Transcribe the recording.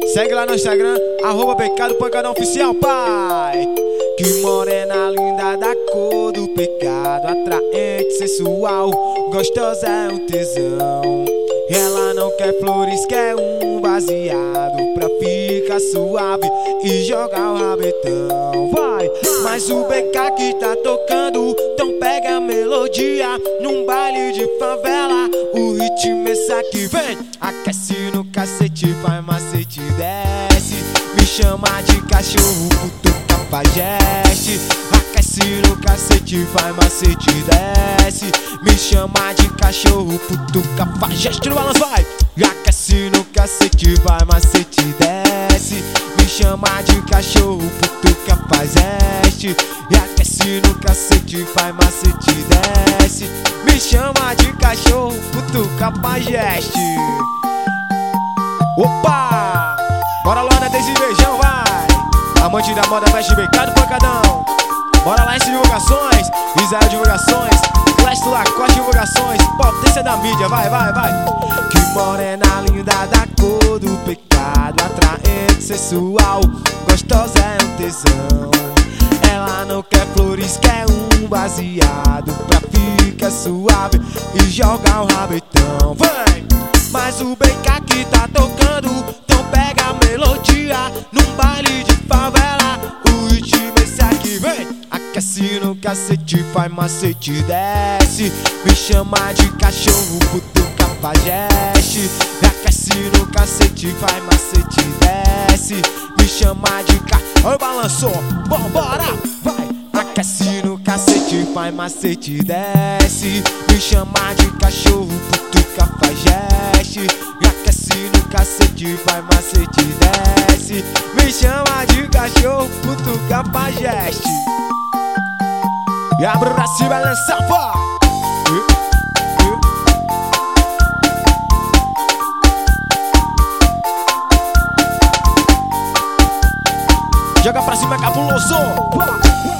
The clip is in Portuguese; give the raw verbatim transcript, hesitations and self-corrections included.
Segue lá no Instagram, arroba Pecado Pancadão Oficial, pai. Que morena linda da cor do pecado, atraente, sensual, gostosa é um tesão. Ela não quer flores, quer um baseado pra ficar suave e jogar o rabetão. Vai, mas o B K que tá tocando, então pega a melodia. Num baile de favela, o ritmo é esse aqui. Vem, aquece no cacete, faz macete, desce. Me chama de cachorro, cutuca, pajeste. Aquece no cacete, faz macete, desce. Me chama de cachorro, cutuca, pajeste. No balanço, vai! Aquece no cacete, vai macete, desce. Me chama de cachorro, cutuca, pajeste. E aquece no cacete, faz macete, desce. Me chama de cachorro, cutuca, pajeste. Opa! Bora lá, né, desse beijão, vai! Amante da moda, veste Pecado Pancadão. Bora lá, em divulgações, Israel divulgações, Clash do Lacoste divulgações, potência da mídia, vai, vai, vai. Que morena linda da cor do pecado, atraente, sensual, gostosa é um tesão. Ela não quer flores, quer um baseado pra ficar suave e jogar um rabetão. Vem! Mas o B K que tá tocando, então pega a melodia. Num baile de favela, o ritmo é esse aqui. Vem! Aquece no cacete, faz macete, desce. Me chama de cachorro, cutuca, pajeste. Aquece no cacete, faz macete, desce. Me chama de ca... Oi, balançou, vambora, vai! Aquece no cacete, faz macete, desce. Me chama de cachorro, cutuca, pajeste. Aquece no cacete, faz macete, desce. Me chama de cachorro, cutuca, pajeste. E abre pra cima, lança, vai! Joga pra cima, cabuloso!